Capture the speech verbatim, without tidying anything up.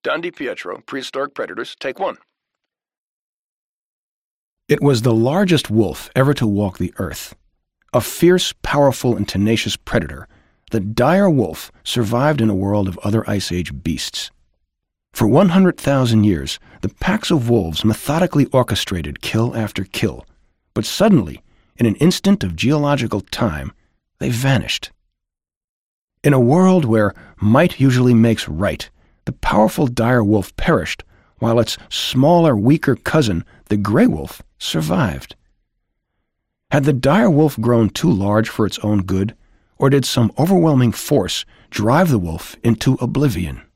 Don DiPietro, Prehistoric Predators, Take One. It was the largest wolf ever to walk the earth. A fierce, powerful, and tenacious predator, the dire wolf survived in a world of other Ice Age beasts. For one hundred thousand years, the packs of wolves methodically orchestrated kill after kill, but suddenly, in an instant of geological time, they vanished. In a world where might usually makes right, the powerful dire wolf perished, while its smaller, weaker cousin, the gray wolf, survived. Had the dire wolf grown too large for its own good, or did some overwhelming force drive the wolf into oblivion?